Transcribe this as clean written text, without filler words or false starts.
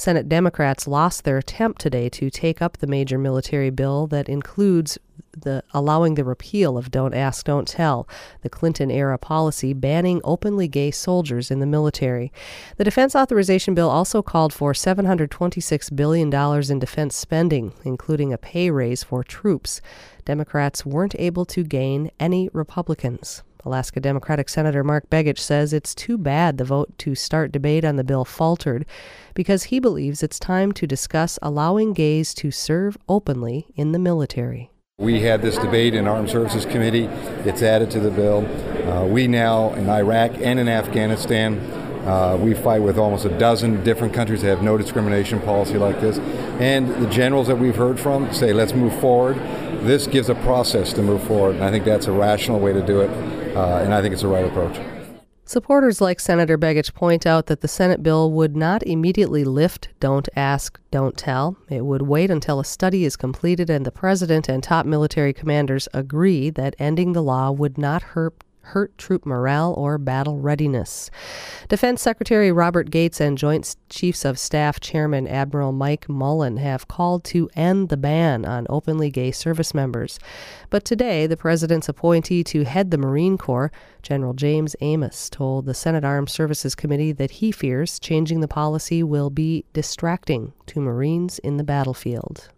Senate Democrats lost their attempt today to take up the major military bill that includes allowing the repeal of Don't Ask, Don't Tell, the Clinton-era policy banning openly gay soldiers in the military. The defense authorization bill also called for $726 billion in defense spending, including a pay raise for troops. Democrats weren't able to gain any Republicans. Alaska Democratic Senator Mark Begich says it's too bad the vote to start debate on the bill faltered because he believes it's time to discuss allowing gays to serve openly in the military. We had this debate in Armed Services Committee. It's added to the bill. We now, in Iraq and in Afghanistan, we fight with almost a dozen different countries that have no discrimination policy like this. And the generals that we've heard from say, let's move forward. This gives a process to move forward, and I think that's a rational way to do it, and I think it's the right approach. Supporters like Senator Begich point out that the Senate bill would not immediately lift Don't Ask, Don't Tell. It would wait until a study is completed and the president and top military commanders agree that ending the law would not hurt troop morale or battle readiness. Defense Secretary Robert Gates and Joint Chiefs of Staff Chairman Admiral Mike Mullen have called to end the ban on openly gay service members. But today, the president's appointee to head the Marine Corps, General James Amos, told the Senate Armed Services Committee that he fears changing the policy will be distracting to Marines in the battlefield.